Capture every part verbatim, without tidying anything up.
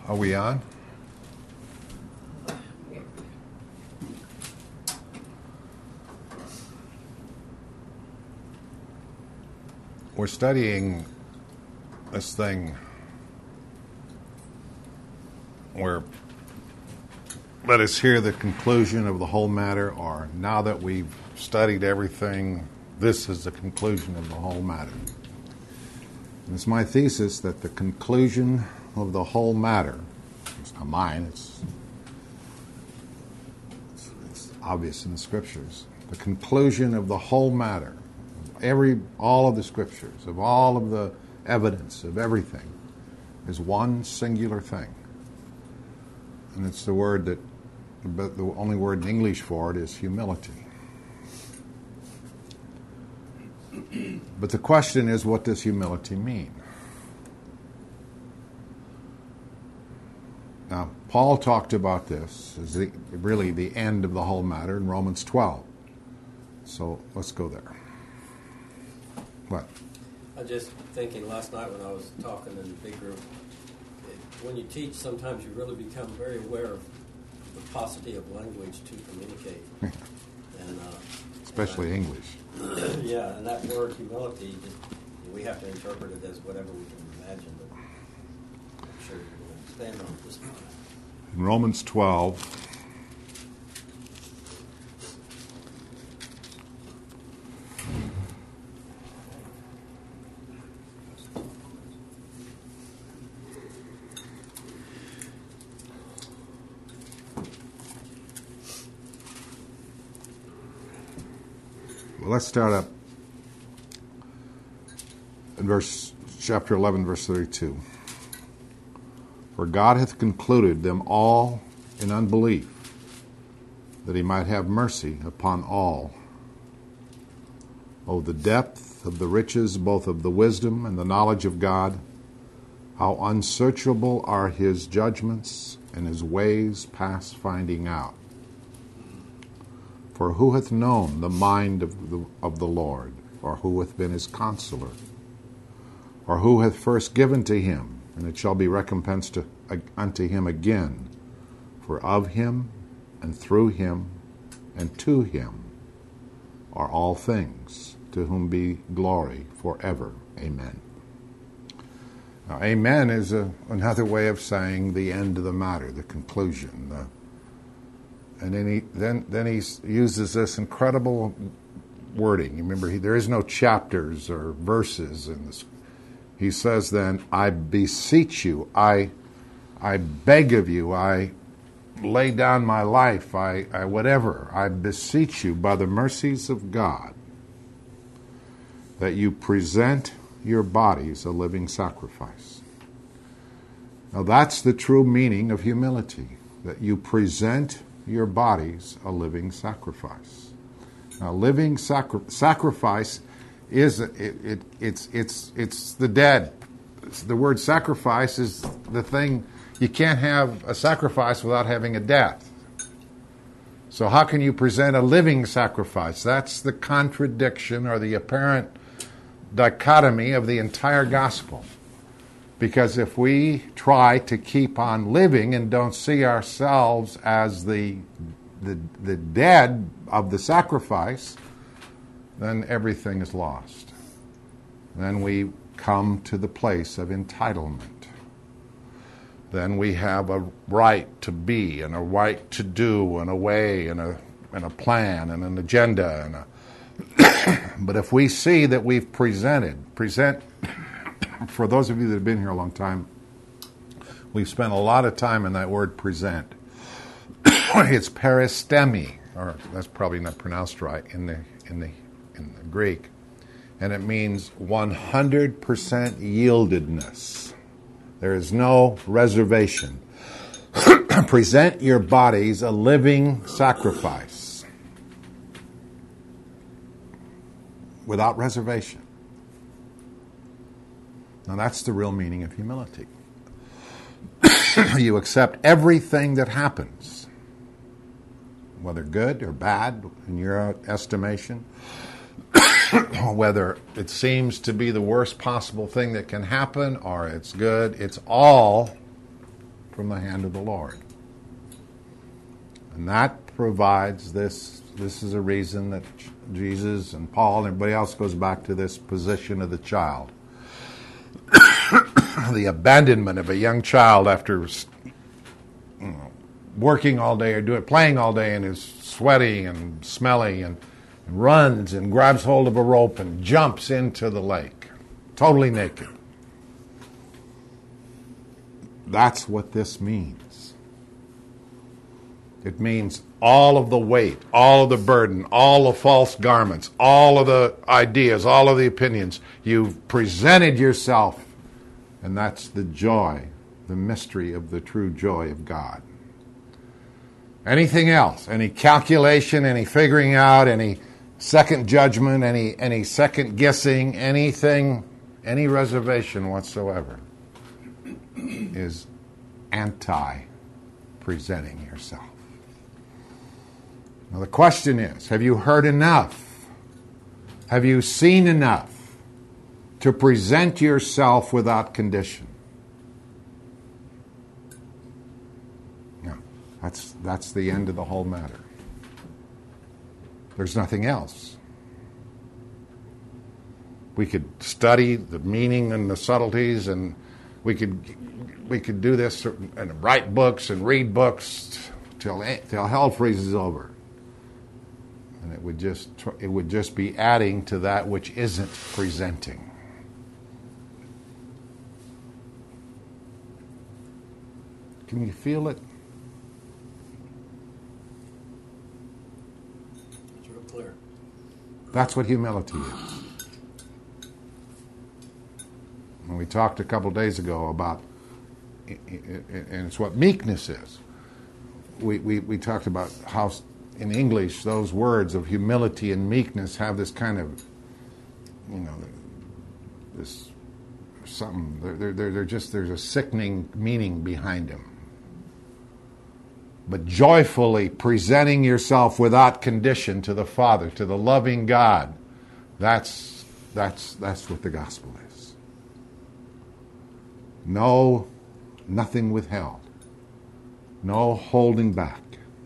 Are we on? We're studying this thing where let us hear the conclusion of the whole matter, or now that we've studied everything, this is the conclusion of the whole matter. And it's my thesis that the conclusion of the whole matter, it's not mine, it's, it's, it's obvious in the Scriptures, the conclusion of the whole matter, every all of the Scriptures, of all of the evidence, of everything, is one singular thing. And it's the word that, but the only word in English for it is humility. But the question is, what does humility mean? Now, Paul talked about this as the, really the end of the whole matter in Romans twelve. So let's go there. What? I was just thinking last night when I was talking in a big group, it, when you teach, sometimes you really become very aware of the paucity of language to communicate. and uh, Especially and I, English. Yeah, and that word humility, just, we have to interpret it as whatever we can imagine, but I'm sure you're going to stand on this one. In Romans twelve, well, let's start up in verse chapter eleven, verse thirty-two. For God hath concluded them all in unbelief, that he might have mercy upon all. Oh, the depth of the riches both of the wisdom and the knowledge of God! How unsearchable are his judgments, and his ways past finding out. For who hath known the mind of the, of the Lord, or who hath been his counselor? Or who hath first given to him, and it shall be recompensed to, uh, unto him again? For of him, and through him, and to him are all things, to whom be glory forever. Amen. Now, amen is a, another way of saying the end of the matter, the conclusion. The, and then he then then he uses this incredible wording. Remember, he, there is no chapters or verses in this. He says then, I beseech you, I I beg of you, I lay down my life, I, I whatever, I beseech you by the mercies of God that you present your bodies a living sacrifice. Now that's the true meaning of humility, that you present your bodies a living sacrifice. Now living sacri- sacrifice is it, it it's it's it's the dead. It's, the word sacrifice is the thing. You can't have a sacrifice without having a death. So how can you present a living sacrifice? That's the contradiction or the apparent dichotomy of the entire gospel. Because if we try to keep on living and don't see ourselves as the the, the dead of the sacrifice, then everything is lost. Then we come to the place of entitlement. Then we have a right to be and a right to do and a way and a and a plan and an agenda and a but if we see that we've presented, present for those of you that have been here a long time, we've spent a lot of time in that word present. It's peristemi, or that's probably not pronounced right in the in the in the Greek, and it means one hundred percent yieldedness. There is no reservation. Present your bodies a living sacrifice without reservation. Now that's the real meaning of humility. You accept everything that happens, whether good or bad in your estimation, whether it seems to be the worst possible thing that can happen or it's good. It's all from the hand of the Lord. And that provides this, this is a reason that Jesus and Paul and everybody else goes back to this position of the child. The abandonment of a young child after, you know, working all day or doing playing all day and is sweaty and smelly and runs and grabs hold of a rope and jumps into the lake, totally naked. That's what this means. It means all of the weight, all of the burden, all the false garments, all of the ideas, all of the opinions. You've presented yourself, and that's the joy, the mystery of the true joy of God. Anything else, any calculation, any figuring out, any second judgment, any any second guessing, anything, any reservation whatsoever is anti-presenting yourself. Now the question is, have you heard enough? Have you seen enough to present yourself without condition? No, that's that's the end of the whole matter. There's nothing else. We could study the meaning and the subtleties, and we could we could do this and write books and read books till till hell freezes over, and it would just it would just be adding to that which isn't presenting. Can you feel it? It's real clear. That's what humility is. And we talked a couple days ago about, and it's what meekness is. We, we, we talked about how in English those words of humility and meekness have this kind of, you know, this something, they're, they're, they're just, there's a sickening meaning behind them. But joyfully presenting yourself without condition to the Father, to the loving God, that's that's that's what the gospel is. No, nothing withheld. No holding back.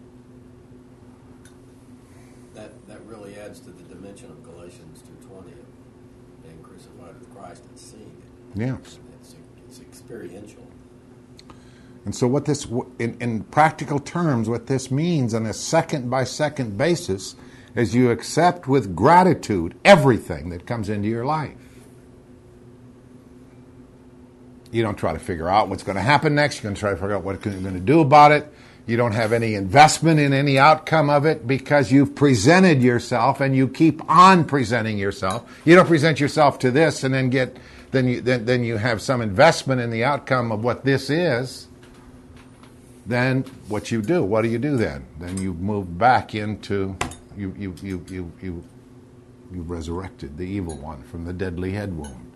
That that really adds to the dimension of Galatians two twenty of being crucified with Christ and seeing it. Yes. It's, it's experiential. And so what this, in, in practical terms, what this means on a second-by-second basis is you accept with gratitude everything that comes into your life. You don't try to figure out what's going to happen next. You're going to try to figure out what you're going to do about it. You don't have any investment in any outcome of it because you've presented yourself and you keep on presenting yourself. You don't present yourself to this and then get, then you, then, then you have some investment in the outcome of what this is. Then what you do, what do you do then? Then you move back into, you you you you you you resurrected the evil one from the deadly head wound.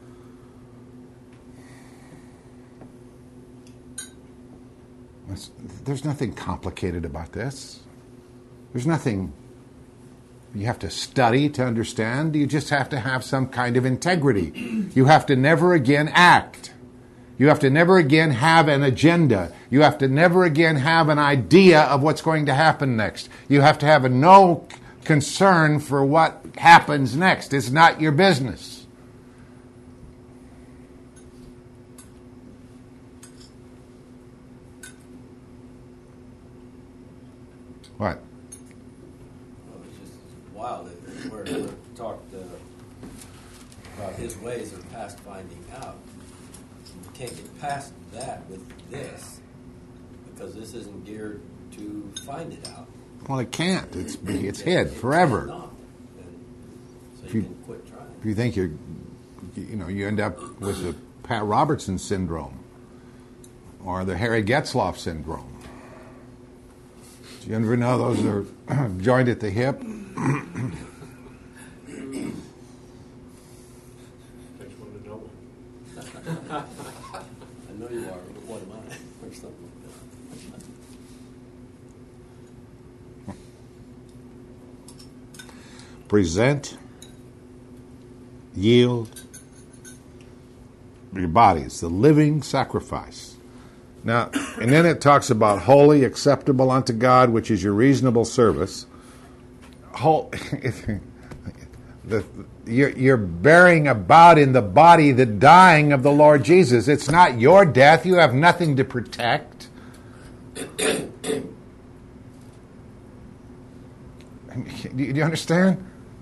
There's, there's nothing complicated about this. There's nothing you have to study to understand. You just have to have some kind of integrity. You have to never again act. You have to never again have an agenda. You have to never again have an idea of what's going to happen next. You have to have a no concern for what happens next. It's not your business. What? Well, it's just wild. Where we talked uh, about his ways of past finding out. Can't get past that with this because this isn't geared to find it out. Well, it can't. It's it's hid forever. So if you you, can quit trying. If you think you're, you know, you end up with the Pat Robertson syndrome or the Harry Getzloff syndrome. Do you ever know those are joined at the hip? I know you are, but what am I? Or something like that. Present, yield your bodies, the living sacrifice. Now, and then it talks about holy, acceptable unto God, which is your reasonable service. Whole, the, you're, you're bearing about in the body the dying of the Lord Jesus. It's not your death. You have nothing to protect. Do you understand?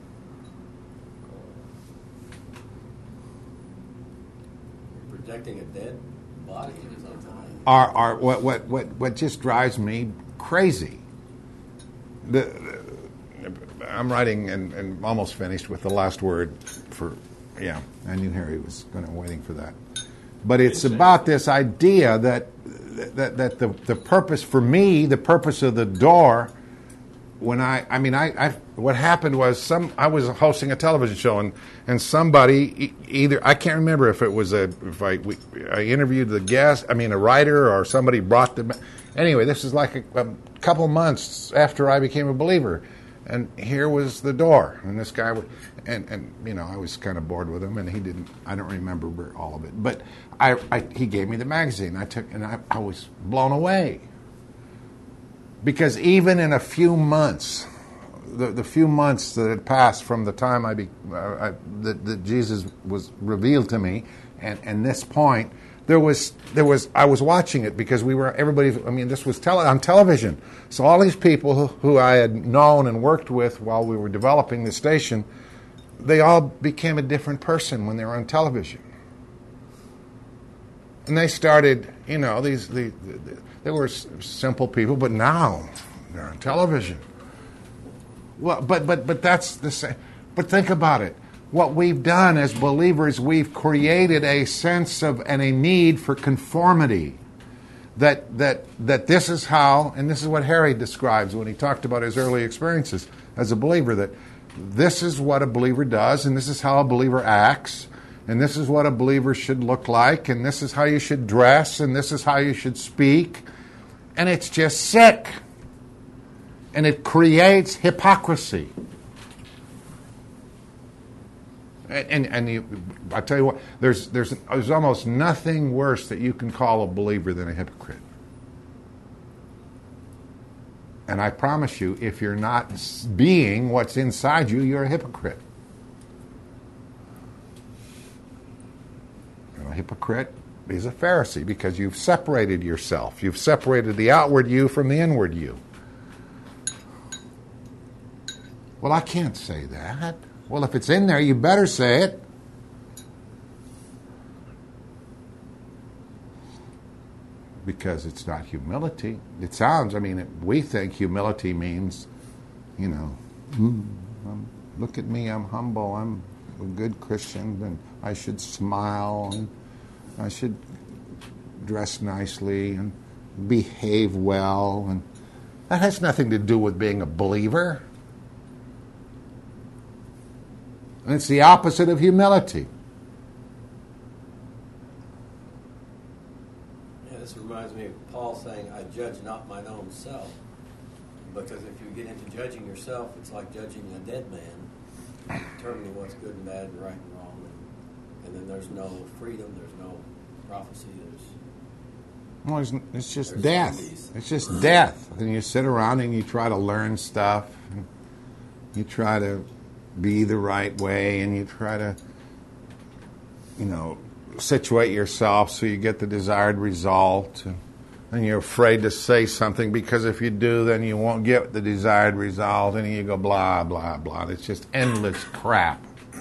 You're protecting a dead body. Are, are what, what, what, what just drives me crazy. The, the, I'm writing and, and almost finished with the last word for, yeah, I knew Harry was going to waiting for that. But it's about this idea that that, that the, the purpose for me, the purpose of the door, when I, I mean, I, I, what happened was some, I was hosting a television show and, and somebody either, I can't remember if it was a, if I, we, I interviewed the guest, I mean, a writer or somebody brought them. Anyway, this is like a, a couple months after I became a believer. And here was the door. And this guy, would, and, and, you know, I was kind of bored with him and he didn't, I don't remember all of it. But I, I he gave me the magazine. I took, and I, I was blown away. Because even in a few months, the, the few months that had passed from the time I, be, uh, I that, that Jesus was revealed to me, and, and this point, there was there was I was watching it because we were everybody. I mean, this was tele, on television, so all these people who, who I had known and worked with while we were developing the station, they all became a different person when they were on television, and they started, you know, these the. the They were simple people, but now they're on television. Well, but but but that's the same. But think about it. What we've done as believers, we've created a sense of and a need for conformity. That that that this is how, and this is what Harry describes when he talked about his early experiences as a believer. That this is what a believer does, and this is how a believer acts. And this is what a believer should look like, and this is how you should dress, and this is how you should speak. And it's just sick. And it creates hypocrisy. And and, and you, I tell you what, there's there's there's almost nothing worse that you can call a believer than a hypocrite. And I promise you, if you're not being what's inside you, you're a hypocrite. A hypocrite is a Pharisee because you've separated yourself. You've separated the outward you from the inward you. Well, I can't say that. Well, if it's in there, you better say it. Because it's not humility. It sounds, I mean, it, we think humility means, you know, mm, um, look at me, I'm humble, I'm a good Christian, and I should smile, and I should dress nicely, and behave well, and that has nothing to do with being a believer. And it's the opposite of humility. Yeah, this reminds me of Paul saying, I judge not mine own self. Because if you get into judging yourself, it's like judging a dead man, determining what's good and bad and right and wrong. And, and then there's no freedom, there's no prophecy, there's... Well, it's, it's just death. Zombies. It's just death. And you sit around and you try to learn stuff. And you try to be the right way, and you try to, you know, situate yourself so you get the desired result. And, and you're afraid to say something because if you do, then you won't get the desired result. And you go blah, blah, blah. It's just endless crap.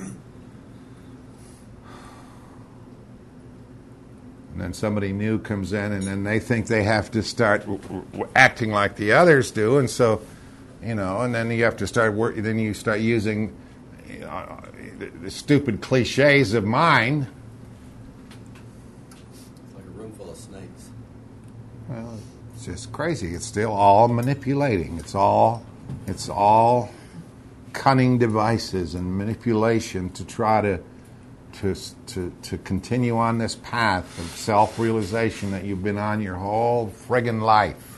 And then somebody new comes in, and then they think they have to start w- w- acting like the others do, and so, you know, and then you have to start work. Then you start using, you know, the, the stupid cliches of mine. It's like a room full of snakes. Well, it's just crazy. It's still all manipulating. It's all, it's all cunning devices and manipulation to try to. To, to to continue on this path of self-realization that you've been on your whole friggin' life.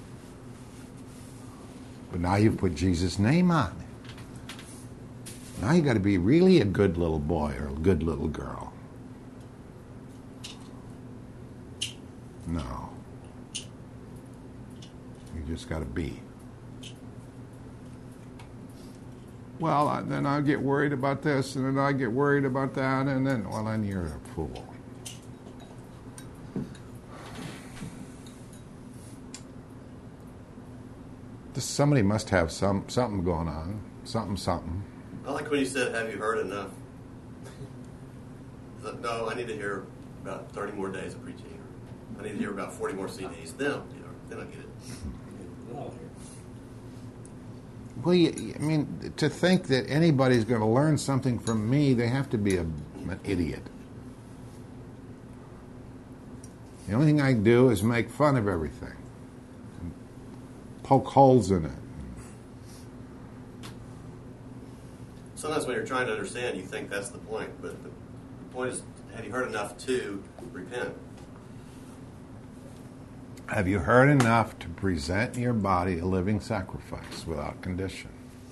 But now you've put Jesus' name on it. Now you got to be really a good little boy or a good little girl. No. You just got to be. Well, I, then I get worried about this, and then I get worried about that, and then, well, then you're a fool. This, somebody must have some something going on, something, something. I like when you said, "Have you heard enough?" No, I need to hear about thirty more days of preaching. I need to hear about forty more C Ds. Then, you know, then I get it. Well, you, I mean, to think that anybody's going to learn something from me, they have to be a, an idiot. The only thing I do is make fun of everything, and poke holes in it. Sometimes when you're trying to understand, you think that's the point. But the point is, have you heard enough to repent? Have you heard enough to present your body a living sacrifice without condition?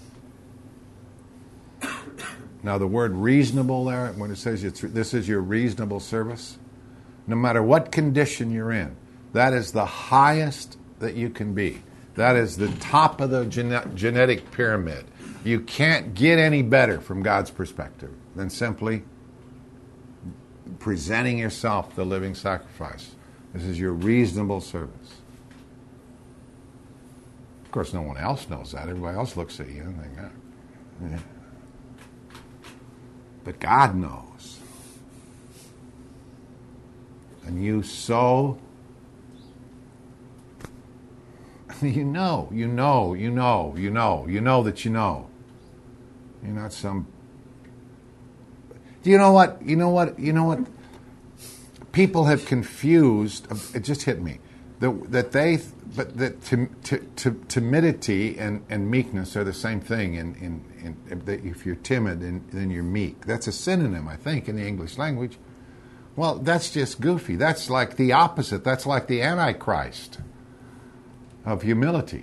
Now, the word reasonable there, when it says it's, this is your reasonable service, no matter what condition you're in, that is the highest that you can be. That is the top of the gene- genetic pyramid. You can't get any better from God's perspective than simply presenting yourself the living sacrifice. This is your reasonable service. Of course, no one else knows that. Everybody else looks at you and thinks, oh, yeah. But God knows. And you so, you know, you know, you know, you know, you know that you know. You're not some, do you know what, you know what, you know what? People have confused, it just hit me, that, that they, but that tim, t, t, timidity and, and meekness are the same thing. In, in, in, if you're timid, then, then you're meek. That's a synonym, I think, in the English language. Well, that's just goofy. That's like the opposite. That's like the Antichrist of humility.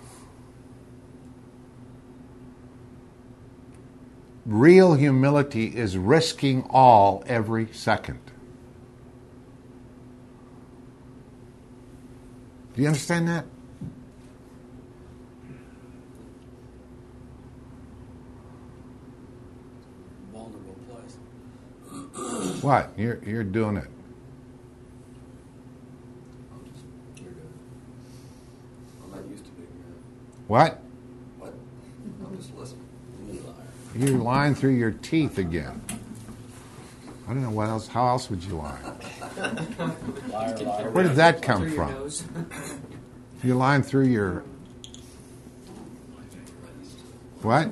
Real humility is risking all every second. Do you understand that? Vulnerable place. What? You're you're doing it. You're good. I'm not used to being good. What? What? I'm just listening. You're lying through your teeth again. I don't know what else. How else would you lie? Liar, liar. Where did that come Through your from? nose. You're lying through your what?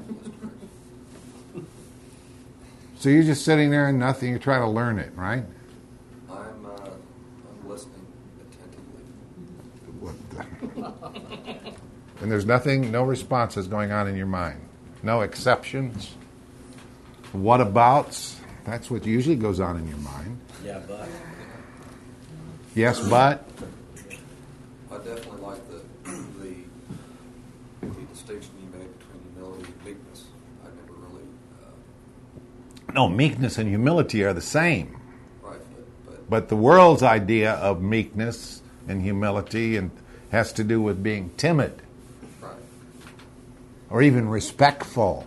So you're just sitting there and nothing. You're trying to learn it, right? I'm, uh, I'm listening attentively. What the- And there's nothing, no responses going on in your mind. No exceptions. What abouts? That's what usually goes on in your mind. Yeah, but. Yes, but. I definitely like the, the the distinction you made between humility and meekness. I never really uh, No, meekness and humility are the same. right, but, but But the world's idea of meekness and humility and has to do with being timid right, or even respectful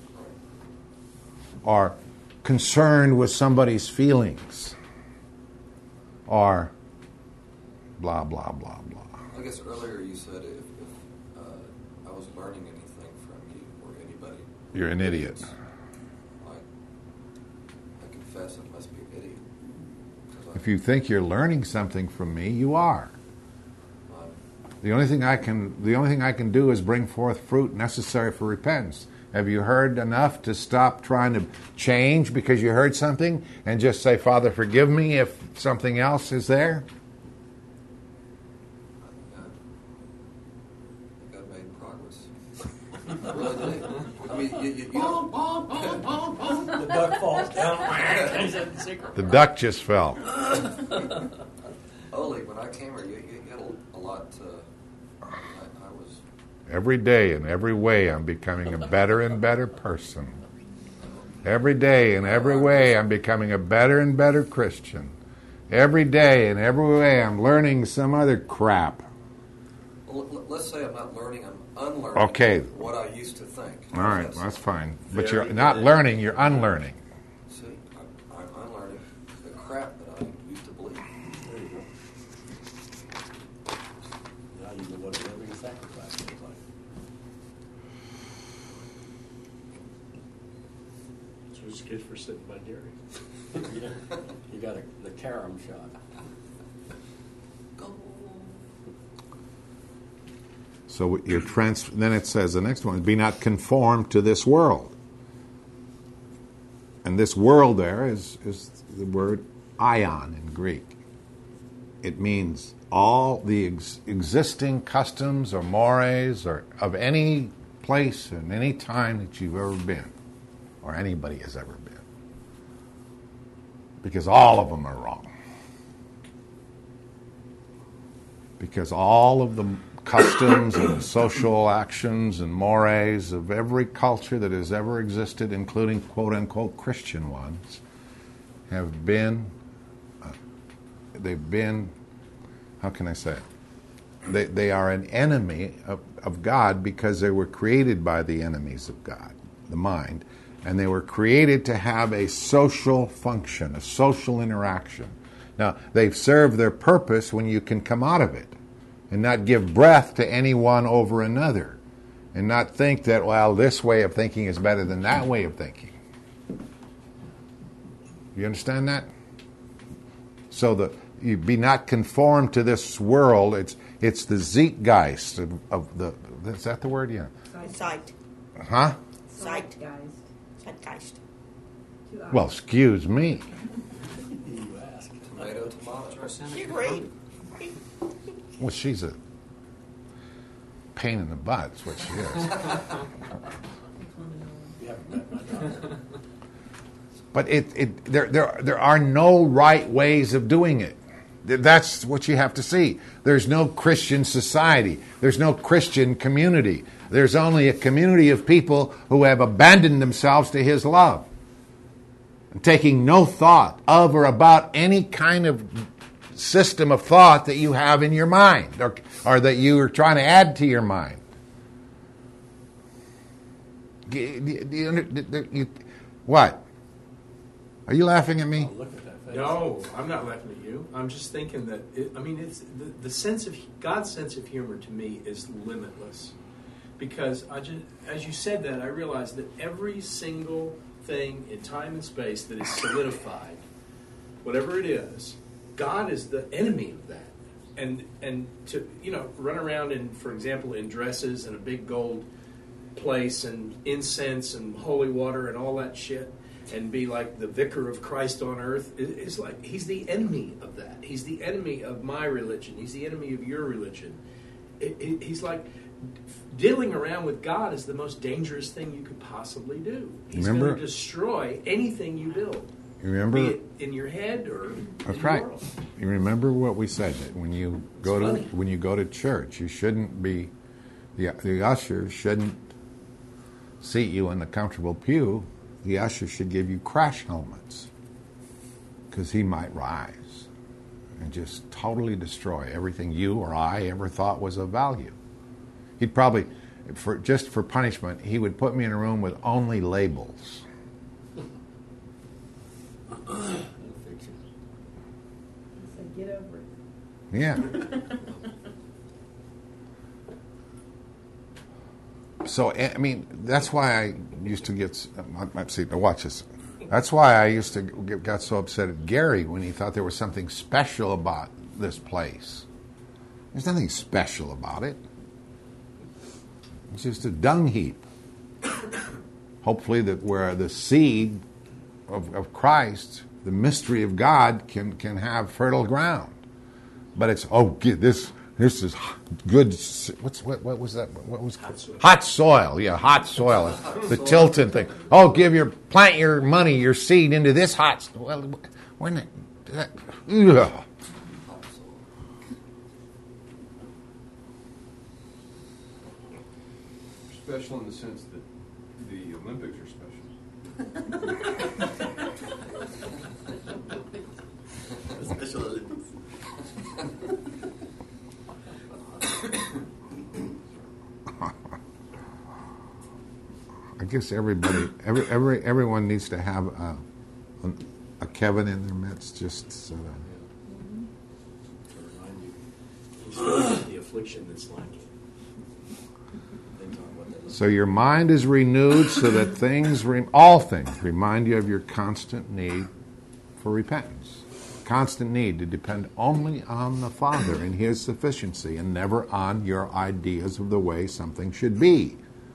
or concerned with somebody's feelings or blah, blah, blah, blah. I guess earlier you said if, if uh, I was learning anything from you or anybody, You're an idiot. I, I confess I must be an idiot. 'Cause I, If you think you're learning something from me, you are. I'm, The only thing I can the only thing I can do is bring forth fruit necessary for repentance. Have you heard enough to stop trying to change because you heard something and just say, Father, forgive me if something else is there? I, I think I've made progress. I really did. I mean, you, you, you know, The duck falls down. Is that the secret? The duck just fell. Oli, when I came here, you, you had a, a lot. Uh, I, I was. Every day in every way I'm becoming a better and better person. Every day in every way I'm becoming a better and better Christian. Every day in every way I'm learning some other crap. Well, l- l- let's say I'm not learning, I'm unlearning Okay. what I used to think. All right, That's- that's fine. But Very you're not good. learning, you're unlearning. See, I'm, I'm unlearning the crap that I used to believe. There you go. Now you know what a living sacrifice is like. That's what you get for sitting by Gary. Yeah. You got a, the carom shot. So you're trans. Then it says the next one: "Be not conformed to this world." And this world there is is the word ion in Greek. It means all the ex- existing customs or mores or of any place and any time that you've ever been, or anybody has ever been, because all of them are wrong. Because all of the customs and social actions and mores of every culture that has ever existed, including quote-unquote Christian ones, have been, uh, they've been, how can I say it? They, they are an enemy of, of God because they were created by the enemies of God, the mind, and they were created to have a social function, a social interaction. Now, they've served their purpose when you can come out of it and not give breath to anyone over another, and not think that, well, this way of thinking is better than that way of thinking. You understand that? So the you be not conformed to this world. It's it's the Zeitgeist of, of the. Is that the word? Yeah. Sight. Huh? Sight. Zeitgeist. Zeitgeist. Two eyes. Well, excuse me. You ask. Tomato, tomato. You agree? Well, she's a pain in the butt. That's what she is. You haven't met my daughter. But it, it there there there are no right ways of doing it. That's what you have to see. There's no Christian society. There's no Christian community. There's only a community of people who have abandoned themselves to His love, and taking no thought of or about any kind of system of thought that you have in your mind, or, or that you are trying to add to your mind. Do you- do you- do you- what? Are you laughing at me? Oh, look at that face. No, I'm not laughing at you. I'm just thinking that, it, I mean, it's the, the sense of, God's sense of humor to me is limitless. Because I just, as you said that, I realized that every single thing in time and space that is solidified, whatever it is, God is the enemy of that. And and to, you know, run around in, for example, in dresses and a big gold place and incense and holy water and all that shit, and be like the vicar of Christ on earth, is like, he's the enemy of that. He's the enemy of my religion. He's the enemy of your religion. It, it, he's like, dealing around with God is the most dangerous thing you could possibly do. He's Remember- going to destroy anything you build. You remember? Be it in your head or That's in right. the world. You remember what we said, that when you go to funny. when you go to church, you shouldn't be the the usher shouldn't seat you in the comfortable pew. The usher should give you crash helmets, because he might rise and just totally destroy everything you or I ever thought was of value. He'd probably, for just for punishment, he would put me in a room with only labels. No fiction. So get over it. Yeah. So, I mean, that's why I used to get, let's see, now watch this. That's why I used to get got so upset at Gary when he thought there was something special about this place. There's nothing special about it. It's just a dung heap. Hopefully that where the seed of, of Christ, the mystery of God, can, can have fertile ground. But it's, oh, get this, this is good, what's, what, what was that, what was, Hot soil. hot soil, yeah, hot soil, the Tilton thing. Oh, give your, plant your money, your seed into this hot, soil. Well, when it, that, ugh. Special in the sense that the Olympics are special. Special Olympics. guess everybody, every, every, everyone needs to have a, a, a Kevin in their midst, just so that. To remind you, he's still the affliction that's lacking. They talk about that. So your mind is renewed so that things, re- all things, remind you of your constant need for repentance. Constant need to depend only on the Father and His sufficiency and never on your ideas of the way something should be.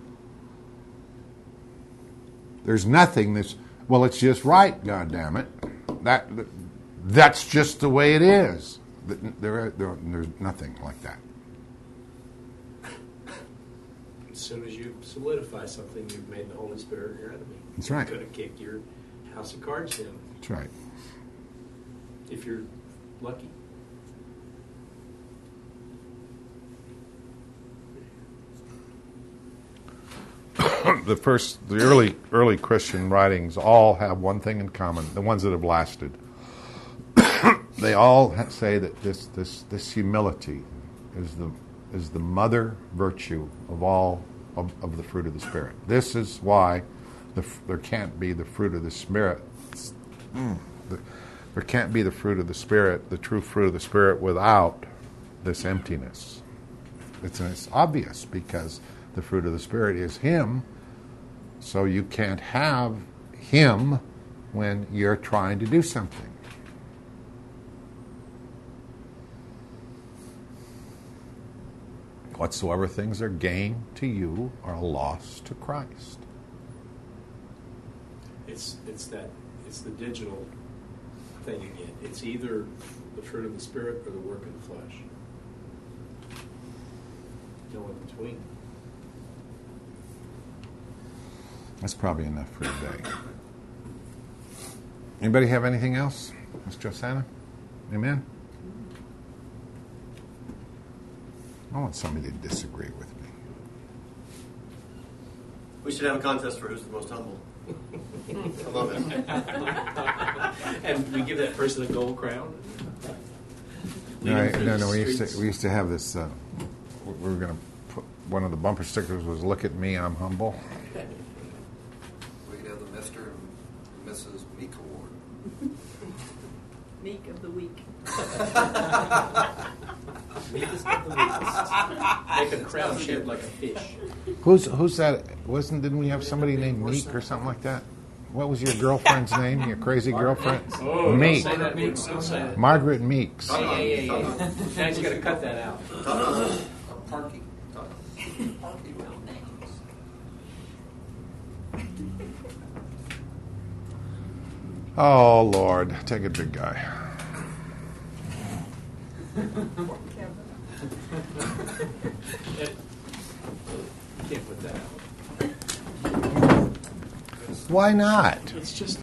There's nothing that's, well, it's just right, goddammit. That, that's just the way it is. There, there, there's nothing like that. As soon as you solidify something, you've made the Holy Spirit your enemy. That's right. You could have kicked your house of cards down That's right. if you're lucky. The first, the early, early Christian writings all have one thing in common. The ones that have lasted, they all ha- say that this, this, this humility is the is the mother virtue of all of, of the fruit of the Spirit. This is why the, there can't be the fruit of the Spirit. Mm, the, there can't be the fruit of the Spirit, the true fruit of the Spirit, without this emptiness. It's, it's obvious because the fruit of the Spirit is Him, so you can't have Him when you're trying to do something. Whatsoever things are gain to you are a loss to Christ. It's it's that it's the digital thing again. It's either the fruit of the Spirit or the work of the flesh. No in between. That's probably enough for today. Anybody have anything else? Miz Josanna? Amen? I want somebody to disagree with me. We should have a contest for who's the most humble. I love it. And we give that person a gold crown. No, Lead I- them through no, the no. We used to streets. we used to have this. Uh, we were going to put one of the bumper stickers was "Look at me, I'm humble." We could have the Mister and Missus Meek Award. Meek of the week. Weakest of the weakest. Make a crown shaped like a fish. Who's who's that? Wasn't didn't we have somebody named Meek or something like that? What was your girlfriend's name? Your crazy girlfriend? Oh, Meek. Don't say that. Meek. Don't say that. Margaret Meeks. Yeah, yeah, yeah, yeah. Now you got to cut that out. Uh, Parky. Parky with names. Oh Lord, take it, big guy. Can't put that out. Why not? It's just